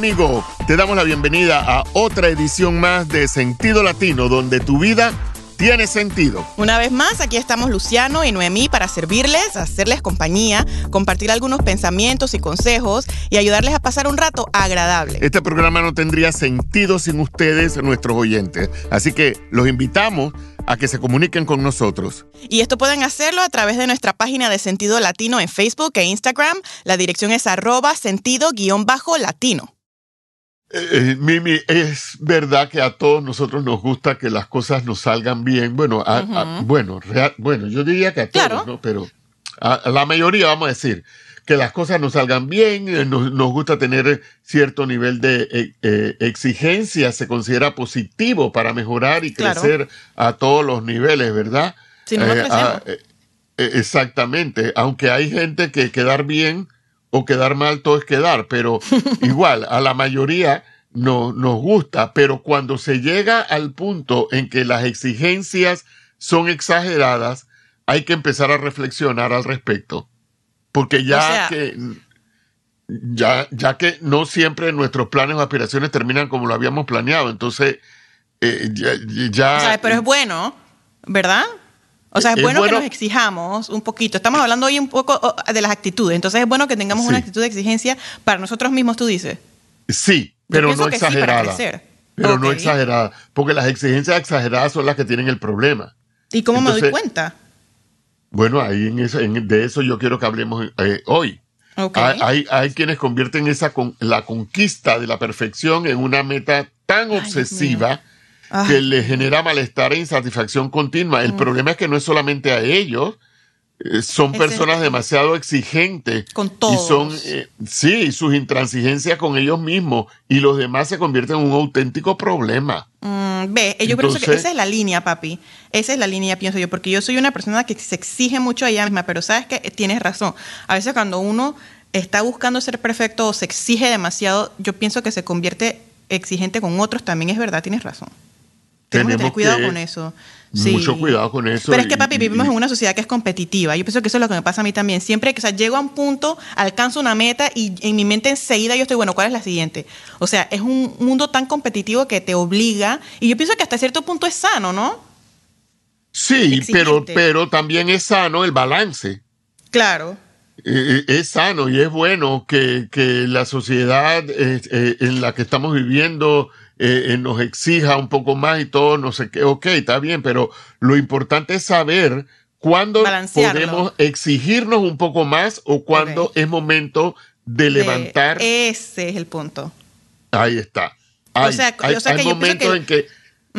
amigo, te damos la bienvenida a otra edición más de Sentido Latino, donde tu vida tiene sentido. Una vez más, aquí estamos Luciano y Noemí para servirles, hacerles compañía, compartir algunos pensamientos y consejos y ayudarles a pasar un rato agradable. Este programa no tendría sentido sin ustedes, nuestros oyentes. Así que los invitamos a que se comuniquen con nosotros. Y esto pueden hacerlo a través de nuestra página de Sentido Latino en Facebook e Instagram. La dirección es @sentido_latino. Mimi, es verdad que a todos nosotros nos gusta que las cosas nos salgan bien. Bueno, yo diría que a todos, claro, ¿no? Pero a la mayoría, vamos a decir, que las cosas nos salgan bien, nos gusta tener cierto nivel de exigencia, se considera positivo para mejorar y crecer a todos los niveles, ¿verdad? Si no, no crecemos. Exactamente, aunque hay gente que quedar bien o quedar mal, todo es quedar, pero igual, a la mayoría nos gusta, pero cuando se llega al punto en que las exigencias son exageradas, hay que empezar a reflexionar al respecto. Porque ya que no siempre nuestros planes o aspiraciones terminan como lo habíamos planeado, entonces ya... O sea, pero es bueno, ¿verdad? O sea, es bueno que nos exijamos un poquito. Estamos hablando hoy un poco de las actitudes. Entonces es bueno que tengamos una actitud de exigencia para nosotros mismos, tú dices. Sí, pero no exagerada. Sí, pero no exagerada. Porque las exigencias exageradas son las que tienen el problema. ¿Y cómo me doy cuenta? Bueno, ahí de eso yo quiero que hablemos hoy. Okay. Hay quienes convierten la conquista de la perfección en una meta tan obsesiva que le genera malestar e insatisfacción continua. El problema es que no es solamente a ellos, son personas demasiado exigentes. Con todos. Y son, sus intransigencias con ellos mismos y los demás se convierten en un auténtico problema. Yo pienso que esa es la línea, papi. Esa es la línea, pienso yo, porque yo soy una persona que se exige mucho a ella misma, pero sabes que tienes razón. A veces cuando uno está buscando ser perfecto o se exige demasiado, yo pienso que se convierte exigente con otros también, es verdad, tienes razón. Tenemos que tener cuidado con eso. Sí. Mucho cuidado con eso. Pero es que, papi, vivimos en una sociedad que es competitiva. Yo pienso que eso es lo que me pasa a mí también. Siempre que, llego a un punto, alcanzo una meta y en mi mente enseguida yo estoy, bueno, ¿cuál es la siguiente? O sea, es un mundo tan competitivo que te obliga. Y yo pienso que hasta cierto punto es sano, ¿no? Sí, pero también es sano el balance. Claro. Es sano y es bueno que la sociedad en la que estamos viviendo nos exija un poco más y todo, no sé qué, ok, está bien, pero lo importante es saber cuándo podemos exigirnos un poco más o cuándo es momento de levantar. Ese es el punto. Hay momentos en que...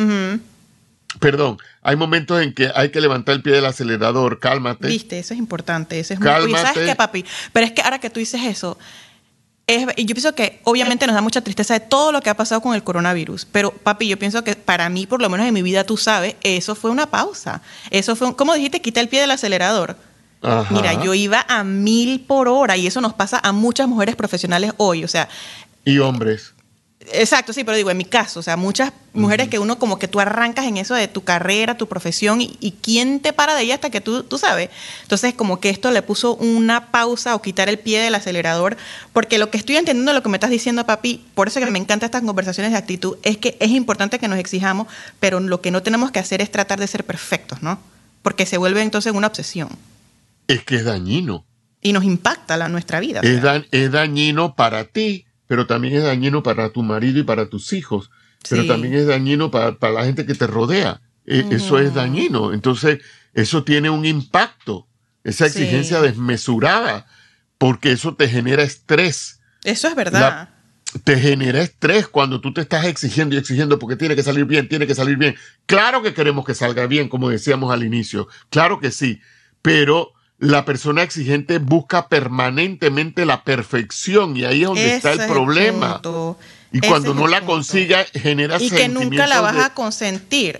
Perdón, hay momentos en que hay que levantar el pie del acelerador, cálmate. Viste, eso es importante, eso es muy... ¿Y sabes qué, papi? Pero es que ahora que tú dices eso, yo pienso que obviamente nos da mucha tristeza de todo lo que ha pasado con el coronavirus, pero papi, yo pienso que para mí, por lo menos en mi vida, tú sabes, eso fue una pausa. Eso fue, ¿cómo dijiste? Quita el pie del acelerador. Ajá. Mira, yo iba a 1000 por hora y eso nos pasa a muchas mujeres profesionales hoy, o sea... Y hombres. Exacto, sí, pero digo, en mi caso, o sea, muchas mujeres que uno como que tú arrancas en eso de tu carrera, tu profesión, y quién te para de ella hasta que tú sabes. Entonces, como que esto le puso una pausa o quitar el pie del acelerador, porque lo que estoy entendiendo de lo que me estás diciendo, papi, por eso que me encantan estas conversaciones de actitud, es que es importante que nos exijamos, pero lo que no tenemos que hacer es tratar de ser perfectos, ¿no? Porque se vuelve entonces una obsesión. Es que es dañino. Y nos impacta nuestra vida. Es dañino para ti, pero también es dañino para tu marido y para tus hijos, pero también es dañino para la gente que te rodea. Eso es dañino. Entonces, eso tiene un impacto, esa exigencia desmesurada, porque eso te genera estrés. Eso es verdad. Te genera estrés cuando tú te estás exigiendo y exigiendo porque tiene que salir bien, tiene que salir bien. Claro que queremos que salga bien, como decíamos al inicio. Claro que sí, pero... La persona exigente busca permanentemente la perfección y ahí es donde está el problema. Y cuando no la consiga, genera sentimientos. Y que nunca la vas a consentir.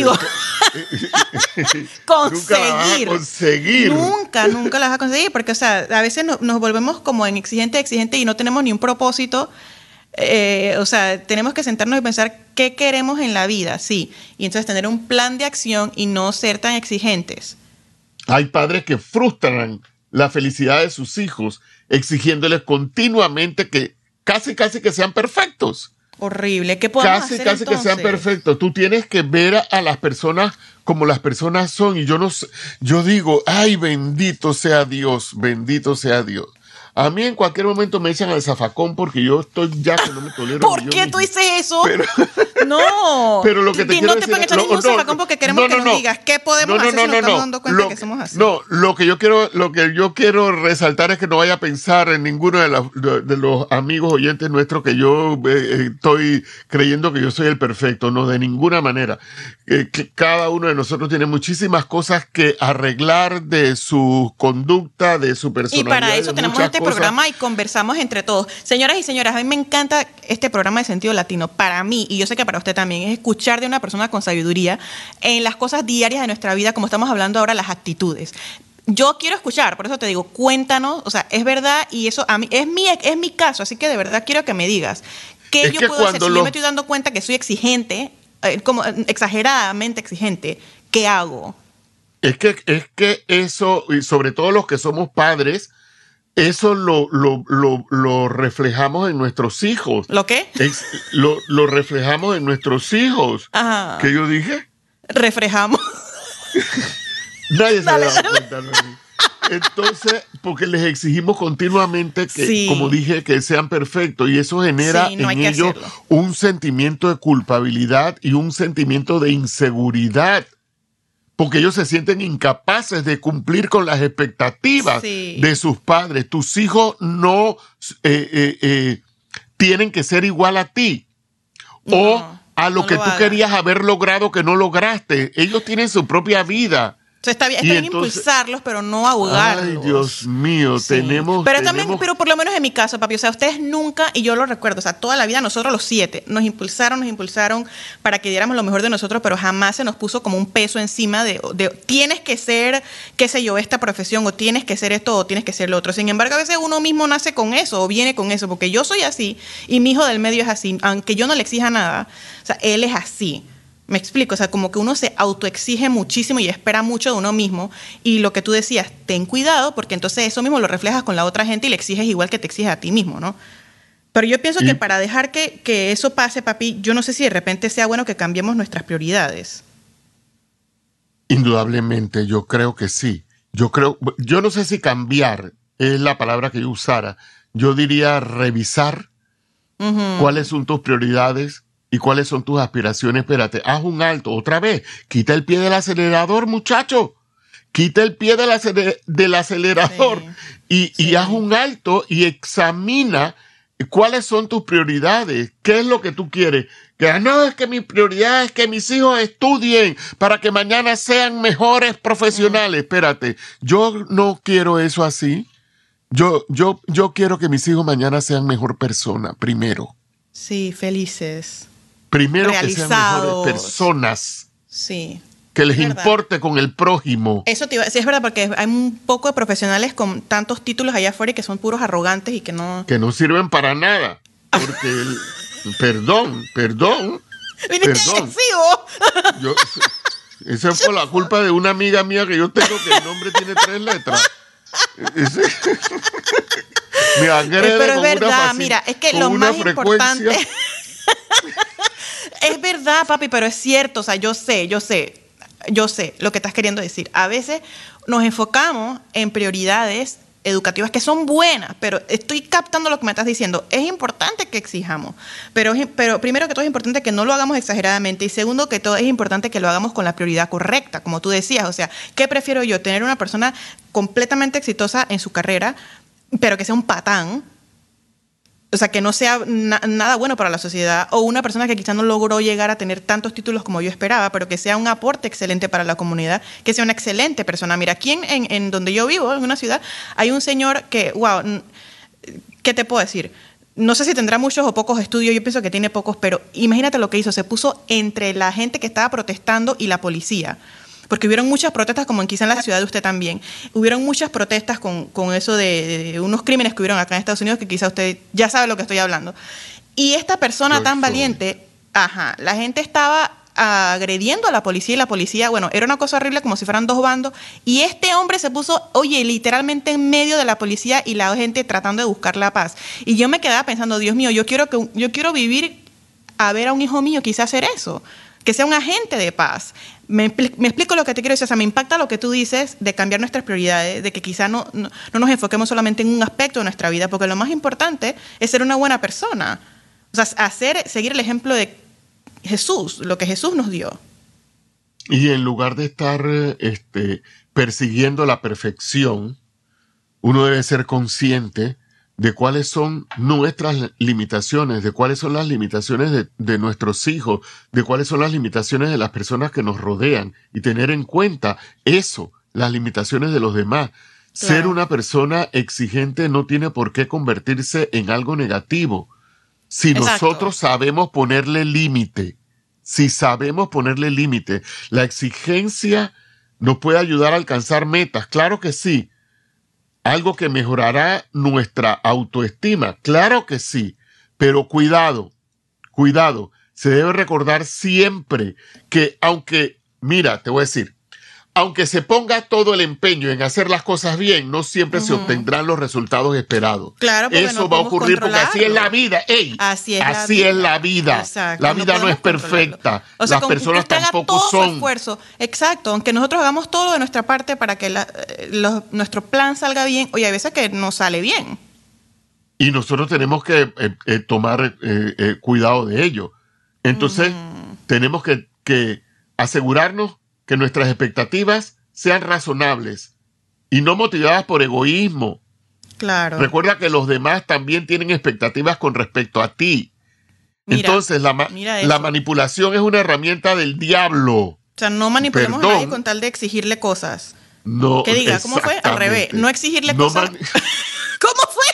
Conseguir. Nunca la vas a conseguir. Porque, o sea, a veces nos volvemos como en exigente y no tenemos ni un propósito. O sea, tenemos que sentarnos y pensar qué queremos en la vida, sí. Y entonces tener un plan de acción y no ser tan exigentes. Hay padres que frustran la felicidad de sus hijos exigiéndoles continuamente que casi que sean perfectos. Horrible. ¿Qué podemos hacer Casi que sean entonces? perfectos. Tú tienes que ver a las personas como las personas son. Y yo no sé, yo digo, ay, bendito sea Dios, bendito sea Dios. A mí en cualquier momento me echan al zafacón porque yo estoy ya que no me tolero. ¿Por qué tú dices eso? Pero, no. pero lo que te quiero no te decir pueden echar ningún zafacón porque queremos que nos digas qué podemos hacer si nos estamos dando cuenta que somos así. No, lo que yo quiero resaltar es que no vaya a pensar en ninguno de los amigos oyentes nuestros que yo estoy creyendo que yo soy el perfecto. No, de ninguna manera. Que cada uno de nosotros tiene muchísimas cosas que arreglar de su conducta, de su personalidad. Y para eso tenemos este programa y conversamos entre todos. Señoras y señores, a mí me encanta este programa de Sentido Latino. Para mí, y yo sé que para usted también, es escuchar de una persona con sabiduría en las cosas diarias de nuestra vida, como estamos hablando ahora, las actitudes. Yo quiero escuchar, por eso te digo, cuéntanos, o sea, es verdad y eso a mí es mi caso, así que de verdad quiero que me digas qué yo puedo hacer. Si yo me estoy dando cuenta que soy exigente, como exageradamente exigente, ¿qué hago? Es que eso, y sobre todo los que somos padres, eso lo reflejamos en nuestros hijos. ¿Lo qué? Lo reflejamos en nuestros hijos. Ajá. ¿Qué yo dije? Reflejamos. Nadie se da cuenta. Entonces, porque les exigimos continuamente que, sí, como dije, que sean perfectos, y eso genera en ellos un sentimiento de culpabilidad y un sentimiento de inseguridad. Porque ellos se sienten incapaces de cumplir con las expectativas de sus padres. Tus hijos no tienen que ser igual a ti. O a lo que tú querías haber logrado que no lograste. Ellos tienen su propia vida. Está bien impulsarlos, pero no ahogarlos. Ay, Dios mío, tenemos... Pero por lo menos en mi caso, papi, o sea, ustedes nunca, y yo lo recuerdo, o sea, toda la vida nosotros los 7 nos impulsaron para que diéramos lo mejor de nosotros, pero jamás se nos puso como un peso encima de tienes que ser, qué sé yo, esta profesión, o tienes que ser esto, o tienes que ser lo otro. Sin embargo, a veces uno mismo nace con eso, o viene con eso, porque yo soy así, y mi hijo del medio es así, aunque yo no le exija nada, o sea, él es así. Me explico, o sea, como que uno se autoexige muchísimo y espera mucho de uno mismo, y lo que tú decías, ten cuidado, porque entonces eso mismo lo reflejas con la otra gente y le exiges igual que te exiges a ti mismo, ¿no? Pero yo pienso que para dejar que eso pase, papi, yo no sé si de repente sea bueno que cambiemos nuestras prioridades. Indudablemente, yo creo que sí. Yo no sé si cambiar es la palabra que yo usara. Yo diría revisar cuáles son tus prioridades y cuáles son tus aspiraciones. Espérate, haz un alto, otra vez. Quita el pie del acelerador, muchacho. Quita el pie del acelerador y haz un alto y examina cuáles son tus prioridades. ¿Qué es lo que tú quieres? Que no, es que mi prioridad es que mis hijos estudien para que mañana sean mejores profesionales. Espérate, yo no quiero eso así. Yo quiero que mis hijos mañana sean mejor persona, primero. Sí, felices. Primero que sean mejores personas. Sí. Que les importe con el prójimo. Eso te iba a decir, es verdad, porque hay un poco de profesionales con tantos títulos allá afuera y que son puros arrogantes y que no... Que no sirven para nada. Porque, perdón. ¡Viniste agresivo! Esa es por la culpa de una amiga mía que yo tengo, que el nombre tiene 3 letras. Me agrede. Pero es verdad, mira, es que lo más importante... Es verdad, papi, pero es cierto, o sea, yo sé lo que estás queriendo decir. A veces nos enfocamos en prioridades educativas que son buenas, pero estoy captando lo que me estás diciendo. Es importante que exijamos, pero primero que todo es importante que no lo hagamos exageradamente, y segundo que todo es importante que lo hagamos con la prioridad correcta, como tú decías. O sea, ¿qué prefiero yo? Tener una persona completamente exitosa en su carrera, pero que sea un patán. O sea, que no sea nada bueno para la sociedad, o una persona que quizás no logró llegar a tener tantos títulos como yo esperaba, pero que sea un aporte excelente para la comunidad, que sea una excelente persona. Mira, aquí en donde yo vivo, en una ciudad, hay un señor que, wow, ¿qué te puedo decir? No sé si tendrá muchos o pocos estudios, yo pienso que tiene pocos, pero imagínate lo que hizo. Se puso entre la gente que estaba protestando y la policía. Porque hubieron muchas protestas, como quizá en la ciudad de usted también. Hubieron muchas protestas con eso de unos crímenes que hubieron acá en Estados Unidos, que quizá usted ya sabe lo que estoy hablando. Y esta persona tan valiente, la gente estaba agrediendo a la policía y la policía, bueno, era una cosa horrible como si fueran dos bandos y este hombre se puso, oye, literalmente en medio de la policía y la gente tratando de buscar la paz. Y yo me quedaba pensando, Dios mío, yo quiero vivir a ver a un hijo mío quizás hacer eso, que sea un agente de paz. Me explico lo que te quiero decir, o sea, me impacta lo que tú dices de cambiar nuestras prioridades, de que quizás no nos enfoquemos solamente en un aspecto de nuestra vida, porque lo más importante es ser una buena persona. O sea, seguir el ejemplo de Jesús, lo que Jesús nos dio. Y en lugar de estar persiguiendo la perfección, uno debe ser consciente de cuáles son nuestras limitaciones, de cuáles son las limitaciones de nuestros hijos, de cuáles son las limitaciones de las personas que nos rodean y tener en cuenta eso, las limitaciones de los demás. Claro. Ser una persona exigente no tiene por qué convertirse en algo negativo. Si Exacto. nosotros sabemos ponerle límite, la exigencia nos puede ayudar a alcanzar metas, claro que sí. Algo que mejorará nuestra autoestima, claro que sí. Pero cuidado, se debe recordar siempre que aunque, mira, te voy a decir, aunque se ponga todo el empeño en hacer las cosas bien, no siempre se obtendrán los resultados esperados. Claro, porque eso no va a ocurrir porque así es la vida. ¡Ey! Así es la vida. Exacto. La vida no es perfecta. O sea, las personas tampoco todo son. Su esfuerzo. Exacto. Aunque nosotros hagamos todo de nuestra parte para que nuestro plan salga bien, oye, hay veces que no sale bien. Y nosotros tenemos que tomar cuidado de ello. Entonces, tenemos que asegurarnos que nuestras expectativas sean razonables y no motivadas por egoísmo. Claro. Recuerda que los demás también tienen expectativas con respecto a ti. Entonces, la manipulación es una herramienta del diablo. O sea, no manipulemos a nadie con tal de exigirle cosas. No, que diga, ¿cómo fue? Al revés, no exigirle cosas. ¿Cómo fue?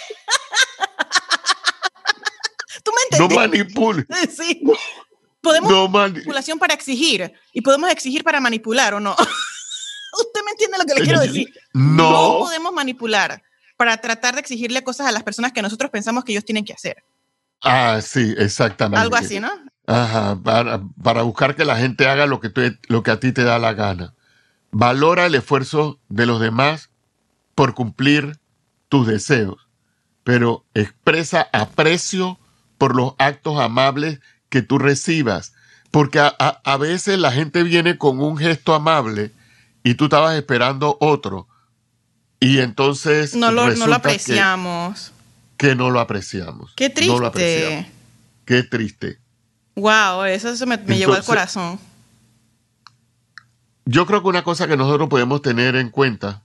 ¿Tú me entendiste? No manipules. Sí. Podemos manipulación para exigir y podemos exigir para manipular, ¿o no? ¿Usted me entiende lo que le quiero decir? No podemos manipular para tratar de exigirle cosas a las personas que nosotros pensamos que ellos tienen que hacer. Ah, sí, exactamente. Algo así, ¿no? Ajá, para buscar que la gente haga lo que a ti te da la gana. Valora el esfuerzo de los demás por cumplir tus deseos, pero expresa aprecio por los actos amables que tú recibas, porque a veces la gente viene con un gesto amable y tú estabas esperando otro y entonces no lo apreciamos. Que no lo apreciamos. Qué triste. No lo apreciamos. Qué triste. Wow, eso me llegó al corazón. Yo creo que una cosa que nosotros podemos tener en cuenta,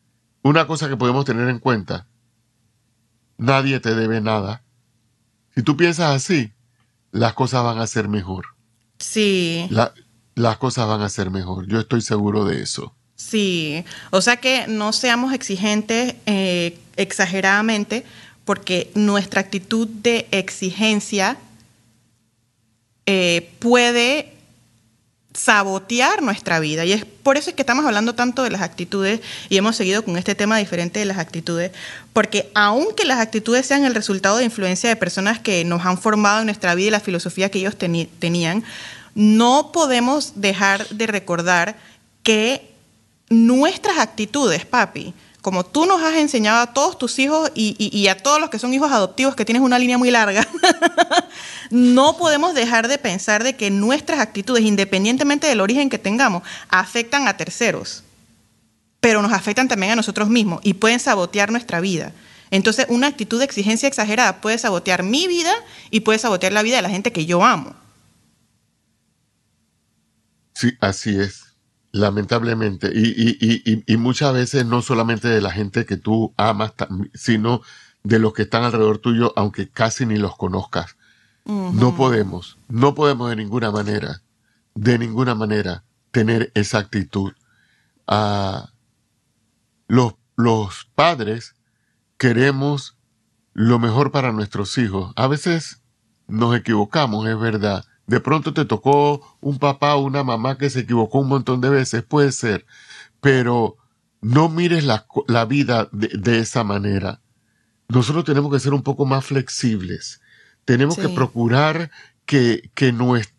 nadie te debe nada. Si tú piensas así, las cosas van a ser mejor. Sí. Las cosas van a ser mejor. Yo estoy seguro de eso. Sí. O sea que no seamos exigentes exageradamente, porque nuestra actitud de exigencia puede sabotear nuestra vida. Y es por eso que estamos hablando tanto de las actitudes y hemos seguido con este tema diferente de las actitudes, porque aunque las actitudes sean el resultado de influencia de personas que nos han formado en nuestra vida y la filosofía que ellos tenían, no podemos dejar de recordar que nuestras actitudes, papi, como tú nos has enseñado a todos tus hijos y a todos los que son hijos adoptivos, que tienes una línea muy larga, no podemos dejar de pensar de que nuestras actitudes, independientemente del origen que tengamos, afectan a terceros, pero nos afectan también a nosotros mismos y pueden sabotear nuestra vida. Entonces, una actitud de exigencia exagerada puede sabotear mi vida y puede sabotear la vida de la gente que yo amo. Sí, así es. Lamentablemente, y muchas veces no solamente de la gente que tú amas, sino de los que están alrededor tuyo, aunque casi ni los conozcas. No podemos de ninguna manera tener esa actitud. Los padres queremos lo mejor para nuestros hijos. A veces nos equivocamos, es verdad. De pronto te tocó un papá o una mamá que se equivocó un montón de veces, puede ser, pero no mires la vida de esa manera. Nosotros tenemos que ser un poco más flexibles. Tenemos que procurar que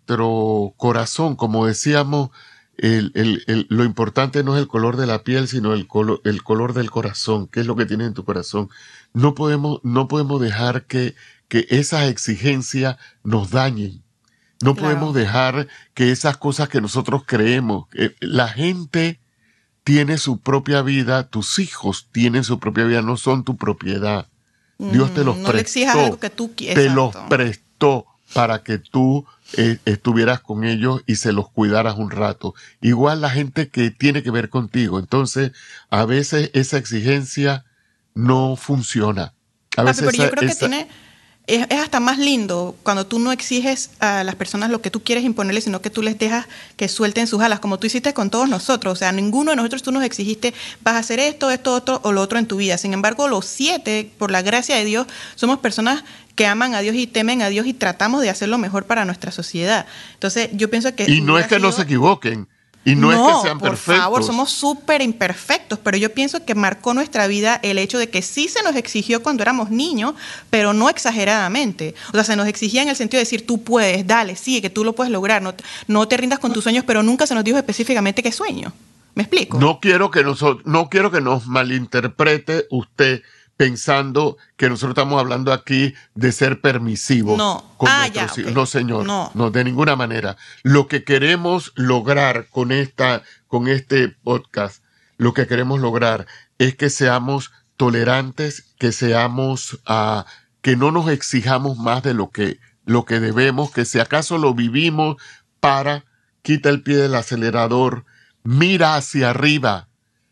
nuestro corazón, como decíamos, lo importante no es el color de la piel, sino el color del corazón. ¿Qué es lo que tienes en tu corazón? No podemos dejar que esas exigencias nos dañen. No podemos dejar que esas cosas que nosotros creemos, la gente tiene su propia vida, tus hijos tienen su propia vida, no son tu propiedad. Dios te los prestó. No le exijas algo que tú quieres. Te los prestó para que tú estuvieras con ellos y se los cuidaras un rato. Igual la gente que tiene que ver contigo. Entonces, a veces esa exigencia no funciona. Pero yo creo que es hasta más lindo cuando tú no exiges a las personas lo que tú quieres imponerles, sino que tú les dejas que suelten sus alas, como tú hiciste con todos nosotros. O sea, ninguno de nosotros tú nos exigiste, vas a hacer esto, otro o lo otro en tu vida. Sin embargo, los 7, por la gracia de Dios, somos personas que aman a Dios y temen a Dios y tratamos de hacer lo mejor para nuestra sociedad. Entonces, yo pienso que... Y no es que no se equivoquen. Y no es que sean perfectos. Por favor, somos súper imperfectos, pero yo pienso que marcó nuestra vida el hecho de que sí se nos exigió cuando éramos niños, pero no exageradamente. O sea, se nos exigía en el sentido de decir, tú puedes, dale, sigue, que tú lo puedes lograr, no te rindas con tus sueños, pero nunca se nos dijo específicamente qué sueño. ¿Me explico? No quiero que nos malinterprete usted pensando que nosotros estamos hablando aquí de ser permisivos. No. Con nuestros hijos. No, señor. No, de ninguna manera. Lo que queremos lograr con este podcast, lo que queremos lograr es que seamos tolerantes, que seamos, que no nos exijamos más de lo que debemos, que si acaso lo vivimos, quita el pie del acelerador, mira hacia arriba.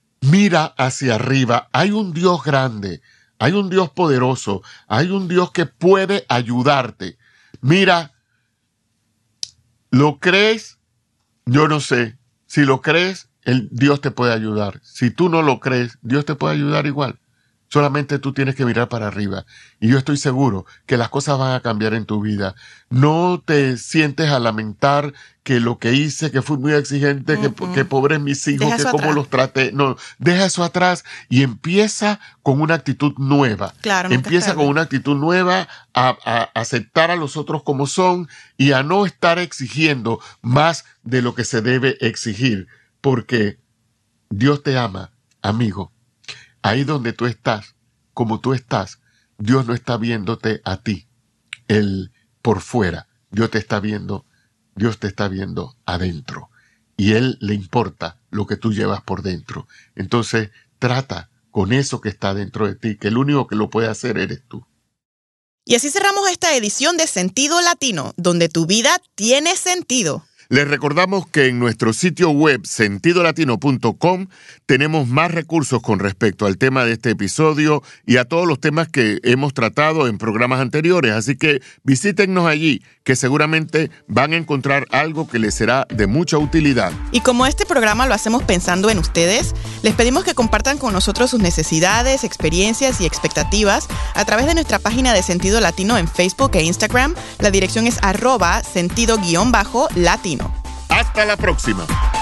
Hay un Dios grande. Hay un Dios poderoso, hay un Dios que puede ayudarte. Mira, ¿lo crees? Yo no sé. Si lo crees, Dios te puede ayudar. Si tú no lo crees, Dios te puede ayudar igual. Solamente tú tienes que mirar para arriba. Y yo estoy seguro que las cosas van a cambiar en tu vida. No te sientes a lamentar que lo que hice, que fui muy exigente, que pobres mis hijos, que cómo los traté. No, deja eso atrás y empieza con una actitud nueva. Claro, empieza con una actitud nueva a aceptar a los otros como son y a no estar exigiendo más de lo que se debe exigir. Porque Dios te ama, amigo. Ahí donde tú estás, como tú estás, Dios no está viéndote a ti, Él por fuera. Dios te está viendo adentro. Y Él le importa lo que tú llevas por dentro. Entonces, trata con eso que está dentro de ti, que el único que lo puede hacer eres tú. Y así cerramos esta edición de Sentido Latino, donde tu vida tiene sentido. Les recordamos que en nuestro sitio web sentidolatino.com tenemos más recursos con respecto al tema de este episodio y a todos los temas que hemos tratado en programas anteriores. Así que visítennos allí, que seguramente van a encontrar algo que les será de mucha utilidad. Y como este programa lo hacemos pensando en ustedes, les pedimos que compartan con nosotros sus necesidades, experiencias y expectativas a través de nuestra página de Sentido Latino en Facebook e Instagram. La dirección es @sentido_latino. Hasta la próxima.